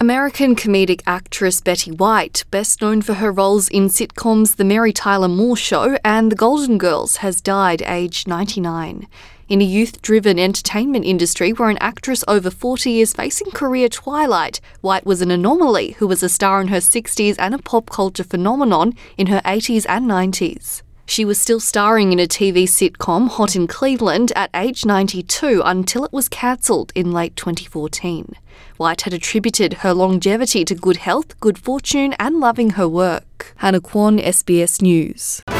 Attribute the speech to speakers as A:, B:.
A: American comedic actress Betty White, best known for her roles in sitcoms The Mary Tyler Moore Show and The Golden Girls, has died aged 99. In a youth-driven entertainment industry where an actress over 40 is facing career twilight, White was an anomaly who was a star in her 60s and a pop culture phenomenon in her 80s and 90s. She was still starring in a TV sitcom, Hot in Cleveland, at age 92 until it was cancelled in late 2014. White had attributed her longevity to good health, good fortune and loving her work. Hannah Kwon, SBS News.